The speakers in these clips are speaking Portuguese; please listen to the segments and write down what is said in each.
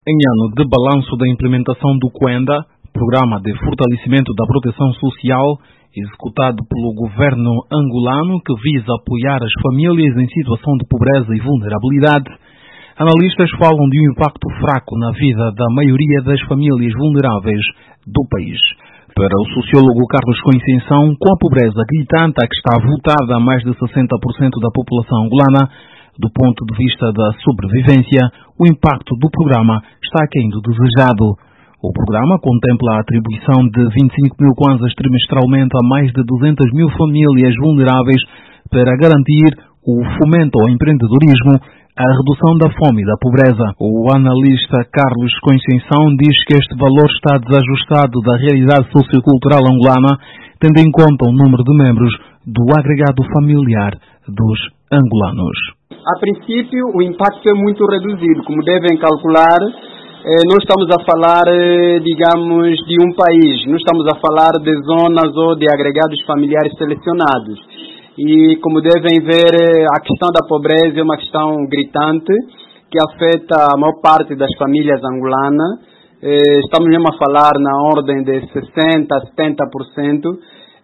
Em ano de balanço da implementação do Cuenda, Programa de Fortalecimento da Proteção Social, executado pelo governo angolano que visa apoiar as famílias em situação de pobreza e vulnerabilidade, analistas falam de um impacto fraco na vida da maioria das famílias vulneráveis do país. Para o sociólogo Carlos Conceição, com a pobreza gritante a que está votada a mais de 60% da população angolana, do ponto de vista da sobrevivência, o impacto do programa está aquém do desejado. O programa contempla a atribuição de 25 mil kwanzas trimestralmente a mais de 200 mil famílias vulneráveis para garantir o fomento ao empreendedorismo, a redução da fome e da pobreza. O analista Carlos Conceição diz que este valor está desajustado da realidade sociocultural angolana, tendo em conta o número de membros do agregado familiar dos angolanos. A princípio, o impacto é muito reduzido. Como devem calcular, não estamos a falar, digamos, de um país. Não estamos a falar de zonas ou de agregados familiares selecionados. E, como devem ver, a questão da pobreza é uma questão gritante que afeta a maior parte das famílias angolanas. Estamos mesmo a falar na ordem de 60% a 70%.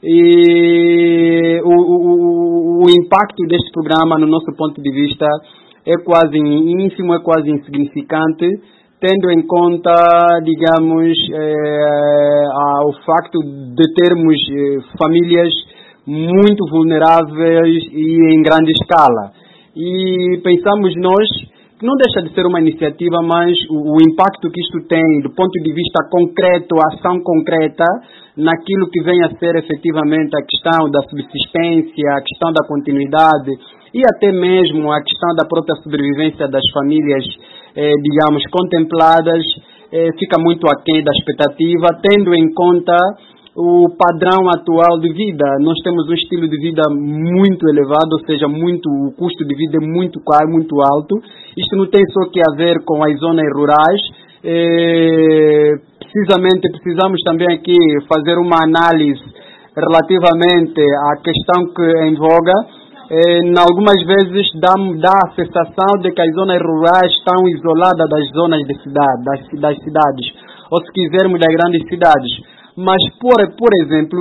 E o impacto deste programa, no nosso ponto de vista, é quase ínfimo, é quase insignificante, tendo em conta, digamos, o facto de termos famílias muito vulneráveis e em grande escala. E pensamos nós que não deixa de ser uma iniciativa, mas o impacto que isto tem do ponto de vista concreto, a ação concreta, naquilo que vem a ser efetivamente a questão da subsistência, a questão da continuidade e até mesmo a questão da própria sobrevivência das famílias, digamos, contempladas, fica muito aquém da expectativa, tendo em conta o padrão atual de vida. Nós temos um estilo de vida muito elevado, ou seja, o custo de vida é muito caro, muito alto. Isto não tem só que a ver com as zonas rurais. Precisamos também aqui fazer uma análise relativamente à questão que é em voga. Algumas vezes dá a sensação de que as zonas rurais estão isoladas das zonas de cidade, das cidades, ou se quisermos das grandes cidades. Mas, por exemplo,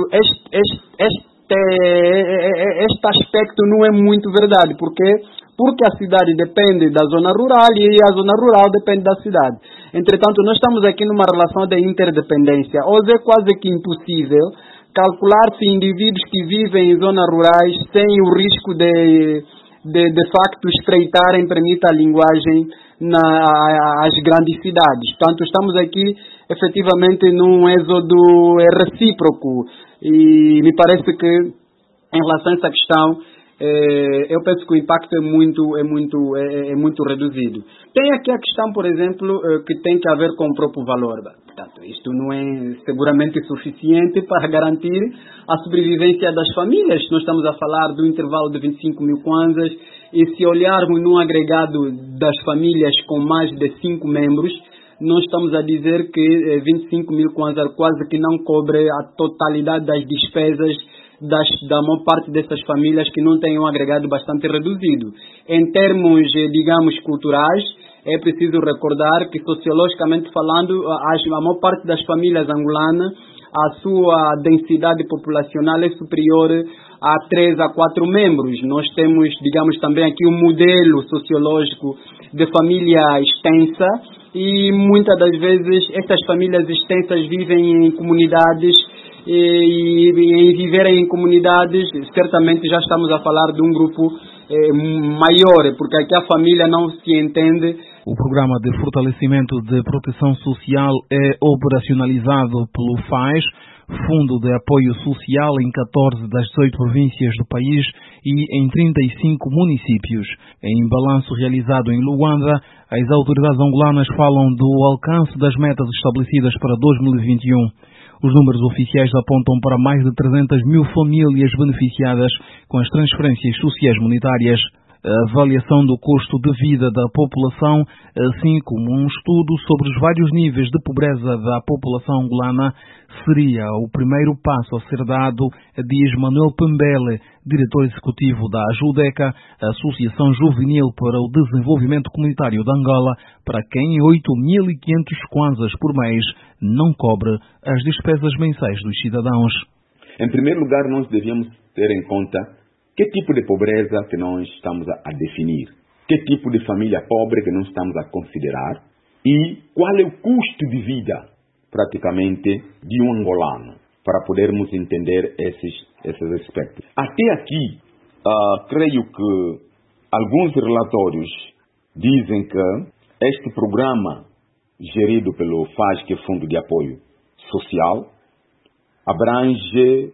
este aspecto não é muito verdade. Porque a cidade depende da zona rural e a zona rural depende da cidade. Entretanto, nós estamos aqui numa relação de interdependência. Hoje é quase que impossível calcular-se indivíduos que vivem em zonas rurais sem o risco de facto espreitarem, permita a linguagem, às grandes cidades. Portanto, estamos aqui efetivamente num êxodo recíproco e me parece que em relação a essa questão eu penso que o impacto é muito reduzido. Tem aqui a questão, por exemplo, que tem que haver com o próprio valor. Portanto, isto não é seguramente suficiente para garantir a sobrevivência das famílias. Nós estamos a falar do intervalo de 25 mil kwanzas e se olharmos num agregado das famílias com mais de 5 membros, nós estamos a dizer que 25 mil kwanzas quase que não cobre a totalidade das despesas da maior parte dessas famílias que não têm um agregado bastante reduzido. Em termos, digamos, culturais, é preciso recordar que, sociologicamente falando, a maior parte das famílias angolanas, a sua densidade populacional é superior a 3 a 4 membros. Nós temos, digamos, também aqui um modelo sociológico de família extensa e muitas das vezes essas famílias extensas vivem em comunidades e em viverem em comunidades, certamente já estamos a falar de um grupo maior, porque aqui a família não se entende. O Programa de Fortalecimento de Proteção Social é operacionalizado pelo FAES, Fundo de Apoio Social, em 14 das 18 províncias do país e em 35 municípios. Em balanço realizado em Luanda, as autoridades angolanas falam do alcance das metas estabelecidas para 2021. Os números oficiais apontam para mais de 300 mil famílias beneficiadas com as transferências sociais monetárias. A avaliação do custo de vida da população, assim como um estudo sobre os vários níveis de pobreza da população angolana, seria o primeiro passo a ser dado, diz Manuel Pembele, diretor executivo da Ajudeca, a Associação Juvenil para o Desenvolvimento Comunitário de Angola, para quem 8.500 kwanzas por mês não cobre as despesas mensais dos cidadãos. Em primeiro lugar, nós devíamos ter em conta que tipo de pobreza que nós estamos a definir, que tipo de família pobre que nós estamos a considerar e qual é o custo de vida, praticamente, de um angolano, para podermos entender esses aspectos. Até aqui, creio que alguns relatórios dizem que este programa, gerido pelo FAS, que é Fundo de Apoio Social, abrange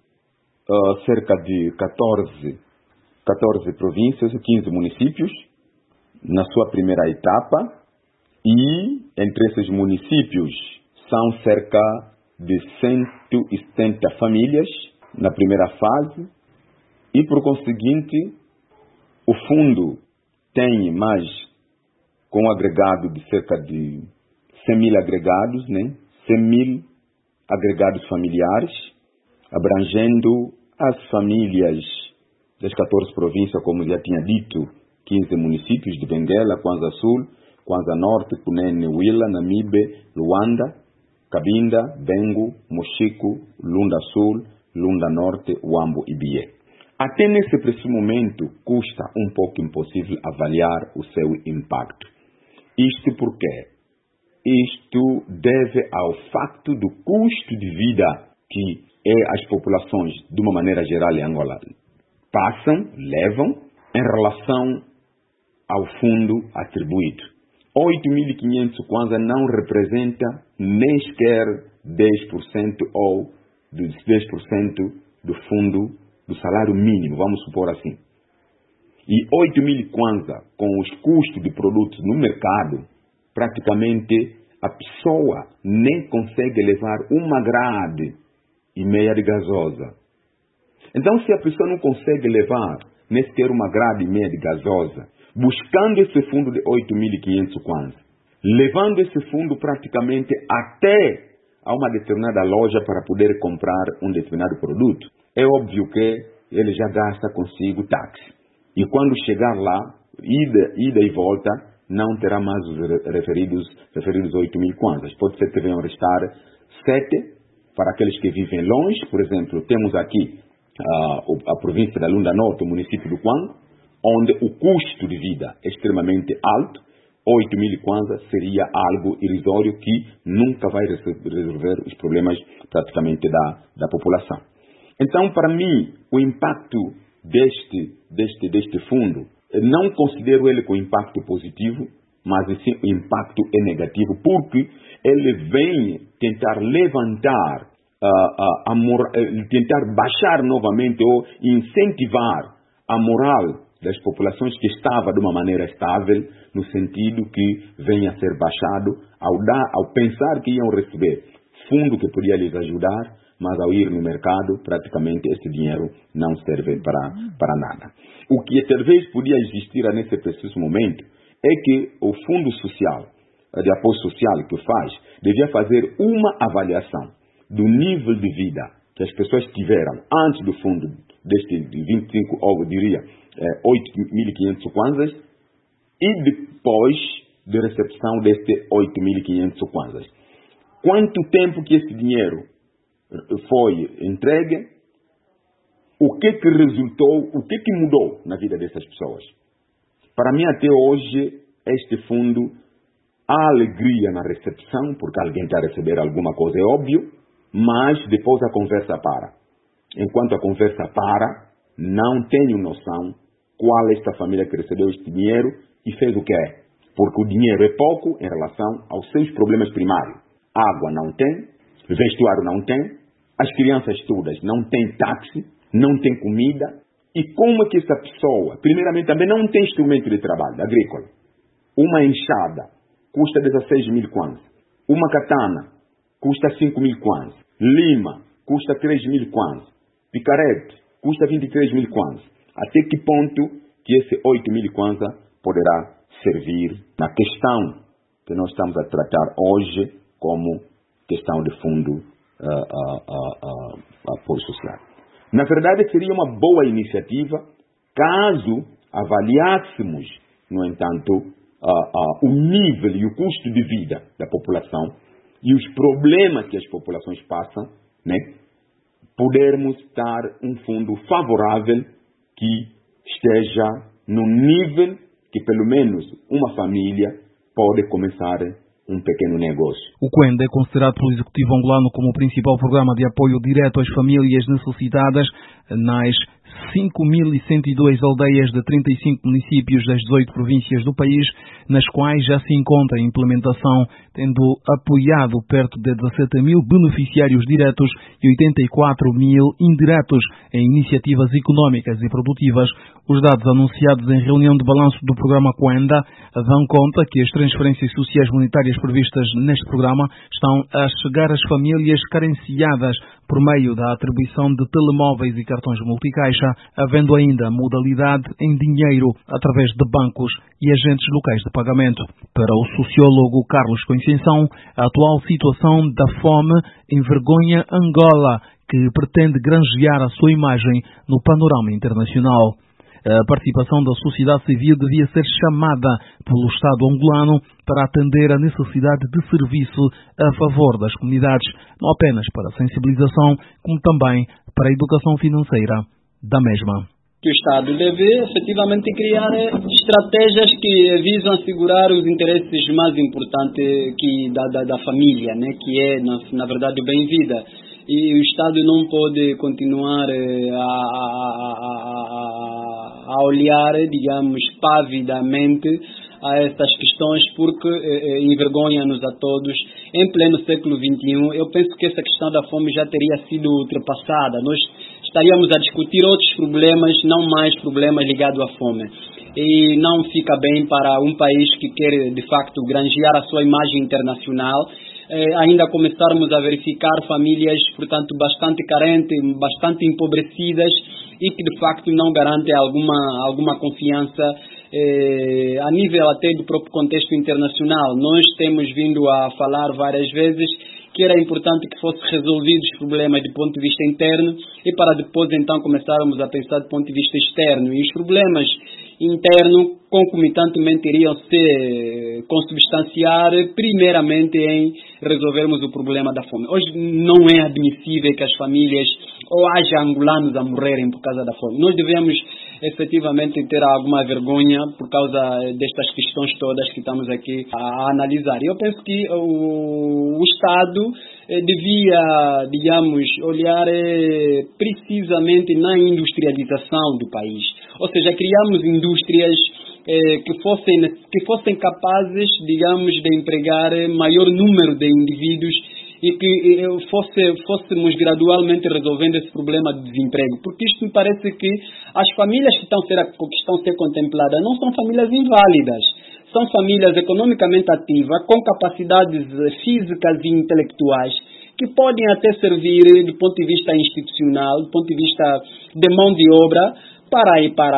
cerca de 14 províncias e 15 municípios na sua primeira etapa, e entre esses municípios são cerca de 170 famílias na primeira fase, e por conseguinte o fundo tem mais, com um agregado de cerca de 100.000 agregados, 100.000 agregados familiares, abrangendo as famílias das 14 províncias, como já tinha dito, 15 municípios de Benguela, Kwanza Sul, Kwanza Norte, Cunene, Huila, Namibe, Luanda, Cabinda, Bengu, Mochico, Lunda Sul, Lunda Norte, Uambo e Bié. Até nesse preciso momento, custa um pouco impossível avaliar o seu impacto. Isto porque isto deve ao facto do custo de vida que as populações, de uma maneira geral, em Angola, levam em relação ao fundo atribuído. 8.500 kwanza não representa nem sequer 10% ou dos 10% do fundo do salário mínimo, vamos supor assim. E 8.000 kwanza com os custos de produtos no mercado, praticamente a pessoa nem consegue levar uma grade e meia de gasosa. Então, se a pessoa não consegue levar nem sequer uma grade e meia de gasosa, buscando esse fundo de 8.500 kwanza, levando esse fundo praticamente até a uma determinada loja para poder comprar um determinado produto, é óbvio que ele já gasta consigo táxi. E quando chegar lá, ida e volta, não terá mais os referidos 8.000 kwanzas. Pode ser que venham restar 7 para aqueles que vivem longe. Por exemplo, temos aqui a província da Lunda Norte, o município do Kwango, onde o custo de vida é extremamente alto. 8.000 kwanza seria algo irrisório que nunca vai resolver os problemas praticamente da população. Então, para mim, o impacto deste fundo, não considero ele com impacto positivo, mas sim o impacto é negativo, porque ele vem tentar levantar, tentar baixar novamente ou incentivar a moral das populações que estava de uma maneira estável, no sentido que venha a ser baixado ao pensar que iam receber fundo que podia lhes ajudar, mas ao ir no mercado, praticamente esse dinheiro não serve para nada. O que talvez podia existir nesse preciso momento é que o Fundo Social, de Apoio Social que faz, devia fazer uma avaliação do nível de vida que as pessoas tiveram antes do fundo deste 25, ou eu diria 8.500 kwanzas, e depois de recepção deste 8.500 kwanzas. Quanto tempo que esse dinheiro foi entregue, o que resultou, o que mudou na vida dessas pessoas. Para mim, até hoje, este fundo, há alegria na recepção, porque alguém está a receber alguma coisa, é óbvio, mas depois a conversa para. Enquanto a conversa para, não tenho noção qual é esta família que recebeu este dinheiro e fez o quê? Porque o dinheiro é pouco em relação aos seus problemas primários. Água não tem, vestuário não tem, as crianças todas não têm táxi, não tem comida. E como é que essa pessoa, primeiramente, também não tem instrumento de trabalho agrícola? Uma enxada custa 16.000 kwanza. Uma katana custa 5.000 kwanza. Lima custa 3.000 kwanza. Picarete custa 23.000 kwanza. Até que ponto que esse 8.000 kwanza poderá servir na questão que nós estamos a tratar hoje como questão de fundo apoio social? Na verdade, seria uma boa iniciativa caso avaliássemos, no entanto, o nível e o custo de vida da população e os problemas que as populações passam, né? Podermos dar um fundo favorável que esteja no nível que pelo menos uma família pode começar um pequeno negócio. O Quenda é considerado pelo Executivo angolano como o principal programa de apoio direto às famílias necessitadas nas 5.102 aldeias de 35 municípios das 18 províncias do país, nas quais já se encontra em implementação, tendo apoiado perto de 17.000 beneficiários diretos e 84.000 indiretos em iniciativas económicas e produtivas. Os dados anunciados em reunião de balanço do programa Quenda dão conta que as transferências sociais monetárias previstas neste programa estão a chegar às famílias carenciadas por meio da atribuição de telemóveis e cartões multicaixa, havendo ainda modalidade em dinheiro através de bancos e agentes locais de pagamento. Para o sociólogo Carlos Conceição, a atual situação da fome envergonha Angola, que pretende granjear a sua imagem no panorama internacional. A participação da sociedade civil devia ser chamada pelo Estado angolano para atender a necessidade de serviço a favor das comunidades, não apenas para a sensibilização, como também para a educação financeira da mesma. Que o Estado deve efetivamente criar estratégias que visam assegurar os interesses mais importantes da família, né, que é, na verdade, o bem-vida. E o Estado não pode continuar a olhar, digamos, pavidamente a estas questões, porque envergonha-nos a todos. Em pleno século XXI, eu penso que essa questão da fome já teria sido ultrapassada. Nós estaríamos a discutir outros problemas, não mais problemas ligados à fome. E não fica bem para um país que quer, de facto, granjear a sua imagem internacional, ainda começarmos a verificar famílias, portanto, bastante carentes, bastante empobrecidas e que, de facto, não garantem alguma confiança a nível até do próprio contexto internacional. Nós temos vindo a falar várias vezes que era importante que fossem resolvidos os problemas do ponto de vista interno e para depois, então, começarmos a pensar do ponto de vista externo. E os problemas internos, concomitantemente, iriam se consubstanciar primeiramente em resolvermos o problema da fome. Hoje não é admissível que as famílias ou haja angolanos a morrerem por causa da fome. Nós devemos efetivamente ter alguma vergonha por causa destas questões todas que estamos aqui a analisar. Eu penso que o Estado devia, digamos, olhar precisamente na industrialização do país. Ou seja, criarmos indústrias que fossem capazes, digamos, de empregar maior número de indivíduos e que fôssemos gradualmente resolvendo esse problema de desemprego. Porque isto me parece que as famílias que estão a ser contempladas não são famílias inválidas. São famílias economicamente ativas, com capacidades físicas e intelectuais, que podem até servir do ponto de vista institucional, do ponto de vista de mão de obra, para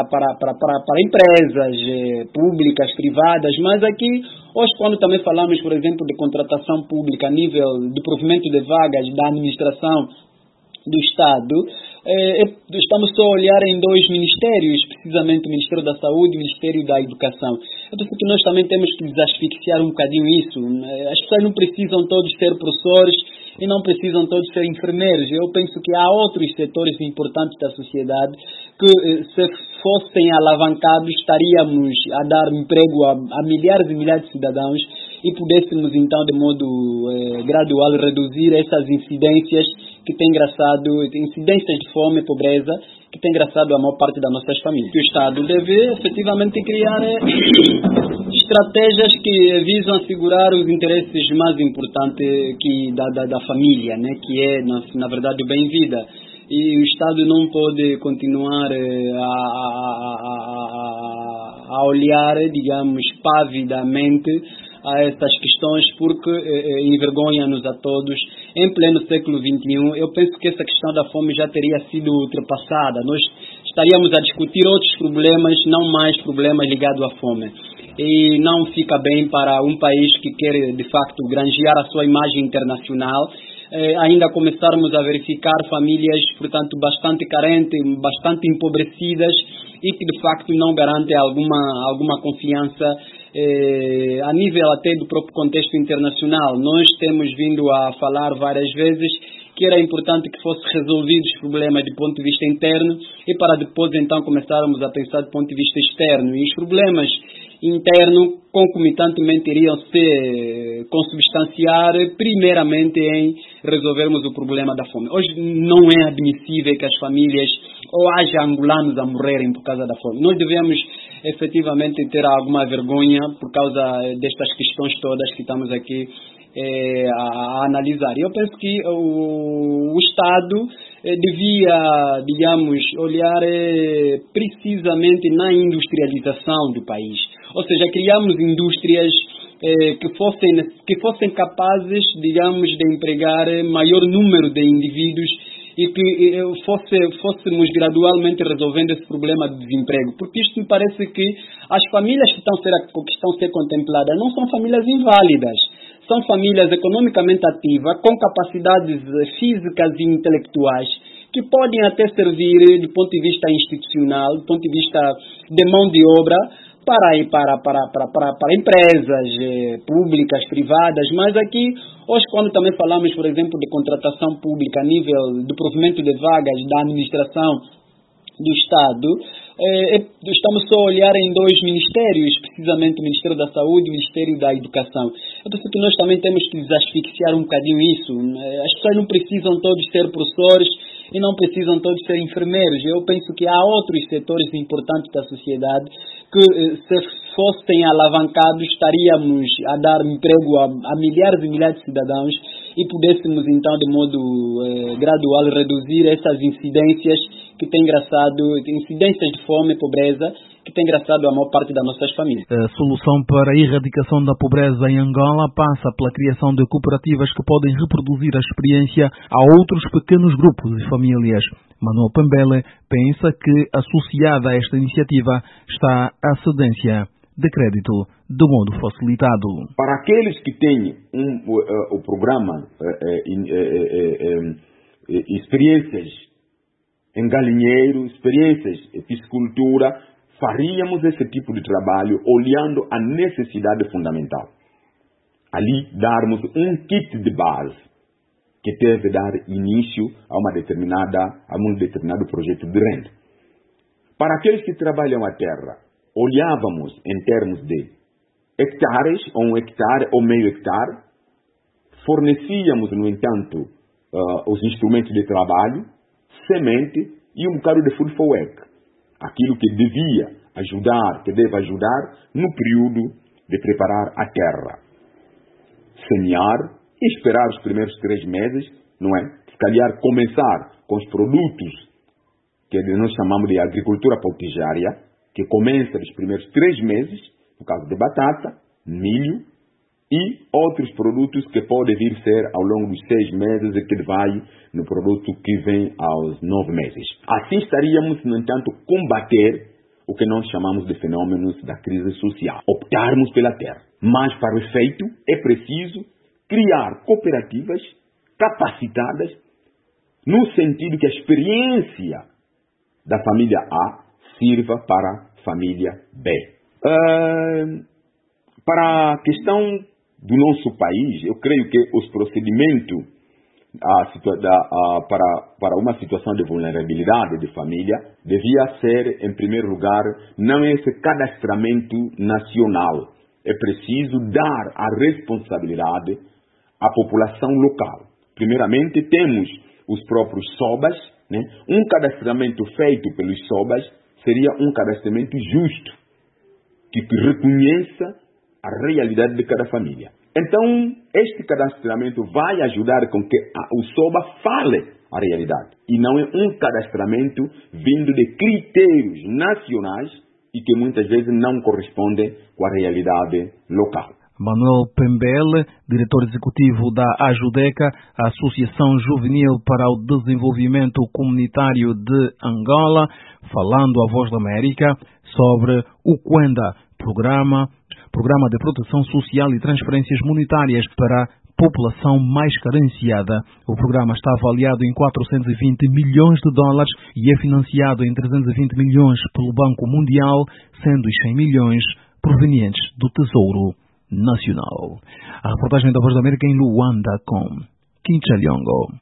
empresas públicas, privadas, mas aqui, hoje, quando também falamos, por exemplo, de contratação pública a nível do provimento de vagas da administração do Estado, estamos só a olhar em dois ministérios, precisamente o Ministério da Saúde e o Ministério da Educação. Eu penso que nós também temos que desasfixiar um bocadinho isso. As pessoas não precisam todos ser professores e não precisam todos ser enfermeiros. Eu penso que há outros setores importantes da sociedade que, se fossem alavancados, estaríamos a dar emprego a milhares e milhares de cidadãos e pudéssemos, então, de modo gradual, reduzir essas incidências que têm incidências de fome e pobreza, que têm engraçado a maior parte das nossas famílias. O Estado deve, efetivamente, criar estratégias que visam assegurar os interesses mais importantes da família, né, que é, na verdade, o bem-vida. E o Estado não pode continuar a olhar, digamos, pavidamente a estas questões, porque envergonha-nos a todos. Em pleno século XXI, eu penso que essa questão da fome já teria sido ultrapassada. Nós estaríamos a discutir outros problemas, não mais problemas ligados à fome. E não fica bem para um país que quer, de facto, granjear a sua imagem internacional, ainda começarmos a verificar famílias, portanto, bastante carentes, bastante empobrecidas e que de facto não garantem alguma confiança a nível até do próprio contexto internacional. Nós temos vindo a falar várias vezes que era importante que fossem resolvidos os problemas do ponto de vista interno e para depois então começarmos a pensar do ponto de vista externo. E os problemas internos concomitantemente iriam se consubstanciar primeiramente em resolvermos o problema da fome. Hoje não é admissível que as famílias ou haja angolanos a morrerem por causa da fome. Nós devemos efetivamente ter alguma vergonha por causa destas questões todas que estamos aqui a analisar. Eu penso que o Estado devia, digamos, olhar precisamente na industrialização do país. Ou seja, criamos indústrias que fossem capazes, digamos, de empregar maior número de indivíduos e que fôssemos gradualmente resolvendo esse problema do desemprego. Porque isto me parece que as famílias que estão a ser contempladas não são famílias inválidas. São famílias economicamente ativas, com capacidades físicas e intelectuais, que podem até servir do ponto de vista institucional, do ponto de vista de mão de obra, para empresas públicas, privadas, mas aqui, hoje quando também falamos, por exemplo, de contratação pública a nível do provimento de vagas da administração do Estado, estamos só a olhar em dois ministérios, precisamente o Ministério da Saúde e o Ministério da Educação. Eu penso que nós também temos que desasfixiar um bocadinho isso. As pessoas não precisam todos ser professores e não precisam todos ser enfermeiros. Eu penso que há outros setores importantes da sociedade que, se fossem alavancados, estaríamos a dar emprego a milhares e milhares de cidadãos e pudéssemos, então, de modo gradual, reduzir essas incidências que têm incidências de fome e pobreza, que têm engraçado a maior parte das nossas famílias. A solução para a erradicação da pobreza em Angola passa pela criação de cooperativas que podem reproduzir a experiência a outros pequenos grupos e famílias. Manuel Pembele pensa que, associada a esta iniciativa, está a cedência de crédito de modo facilitado. Para aqueles que têm o programa experiências em galinheiro, experiências em piscicultura, faríamos esse tipo de trabalho olhando a necessidade fundamental. Ali darmos um kit de base que deve dar início a um determinado projeto de renda. Para aqueles que trabalham a terra, olhávamos em termos de hectares, ou 1 hectare ou meio hectare, fornecíamos, no entanto, os instrumentos de trabalho, semente e um bocado de food for work. Aquilo que devia ajudar, que deve ajudar no período de preparar a terra. Semear e esperar os primeiros 3 meses, não é? Se calhar começar com os produtos que nós chamamos de agricultura potijária, que começa nos primeiros 3 meses, no caso de batata, milho, e outros produtos que podem vir ser ao longo dos 6 meses e que vai no produto que vem aos 9 meses. Assim estaríamos, no entanto, combater o que nós chamamos de fenômenos da crise social. Optarmos pela terra. Mas, para o efeito, é preciso criar cooperativas capacitadas no sentido que a experiência da família A sirva para a família B. Para a questão do nosso país, eu creio que os procedimentos para uma situação de vulnerabilidade de família devia ser, em primeiro lugar, não esse cadastramento nacional. É preciso dar a responsabilidade à população local. Primeiramente, temos os próprios SOBAs, né? Um cadastramento feito pelos SOBAs seria um cadastramento justo, que reconheça a realidade de cada família. Então, este cadastramento vai ajudar com que o SOBA fale a realidade. E não é um cadastramento vindo de critérios nacionais e que muitas vezes não correspondem com a realidade local. Manuel Pembele, diretor executivo da AJUDECA, a Associação Juvenil para o Desenvolvimento Comunitário de Angola, falando à Voz da América sobre o Quenda, Programa de Proteção Social e Transferências Monetárias para população mais carenciada. O programa está avaliado em 420 milhões de dólares e é financiado em 320 milhões pelo Banco Mundial, sendo os 100 milhões provenientes do Tesouro Nacional. A reportagem da Voz da América em Luanda com Quincha Liongo.